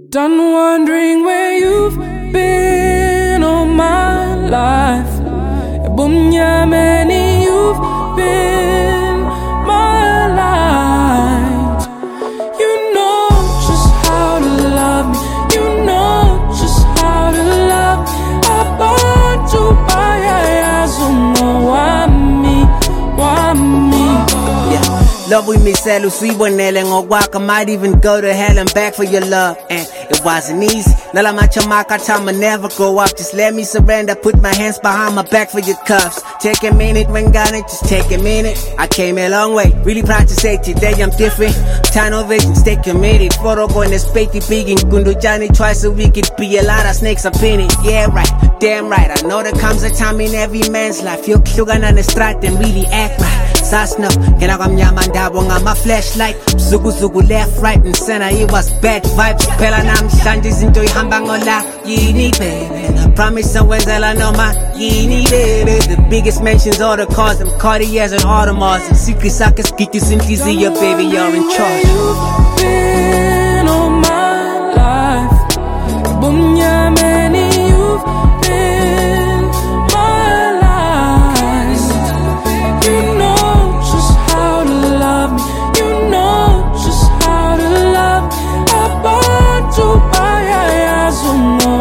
Done wondering where you've been all my life. Bunyameni, you've been my light. You know just how to love me. You know just how to love me. Abantu bayayazuma wami. Love we miss Elu, sweet one walk. I might even go to hell and back for your love. And it wasn't easy. Nala machamaka time I never grow up. Just let me surrender, put my hands behind my back for your cuffs. Take a minute when got it, just take a minute. I came a long way, really proud to say today I'm different. Tunnel vision, stay committed. Photo going to spatey big in Kundu Johnny twice a week. It be a lot of snakes up in it. Yeah, right, damn right. I know there comes a time in every man's life. You're klugan on the strat and really act right. Sasno, Kenagam my flashlight. Zugu left, right, and center. It was bad vibes. Pelanam Shanjis into Hambangola. Yini baby. I promise someone's I know my Yini baby. The biggest mentions, all the cars, them Cartiers and Audemars. And secret sockets, get you simply see your baby, you're in charge. You've been all my life. Bunyameni, you've been my life. You know just how to love me. You know just how to love me. Abantu bayayazuma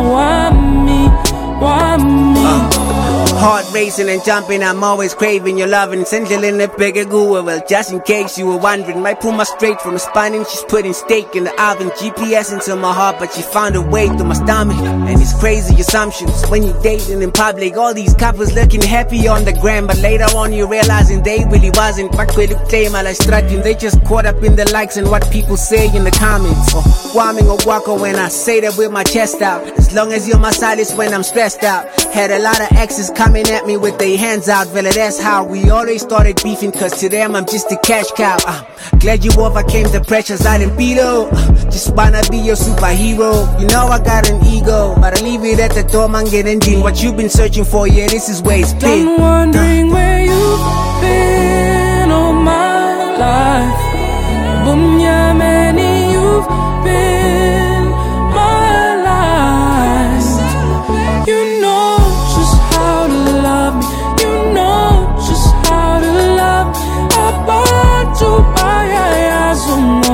wami. Heart racing and jumping, I'm always craving your loving. Essential in the bigger goo. Well, just in case you were wondering, my Puma straight from the spine. She's putting steak in the oven. GPS into my heart, but she found a way through my stomach. And it's crazy assumptions when you're dating in public. All these couples looking happy on the gram, but later on you realizing they really wasn't. But they just caught up in the likes and what people say in the comments. Or warming or waka when I say that with my chest out. As long as you're my solace when I'm stressed out. Had a lot of exes coming at me with their hands out. Well, that's how we always started beefing, cause to them I'm just a cash cow. Glad you overcame the pressures I didn't beat up. Just wanna be your superhero. You know I got an ego, but I leave it at the door, man, get ending. What you've been searching for, yeah, this is where it's been. I'm wondering where you've been all my life. Bunyameni, you've been my life. You know just how to love me. You know just how to love me. Abantu bayayazuma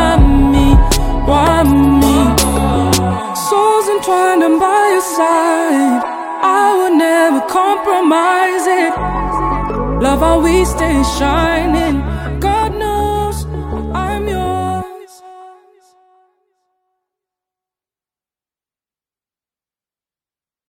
wami. Souls entwined and by your side. I would never compromise it. Love how we stay shining.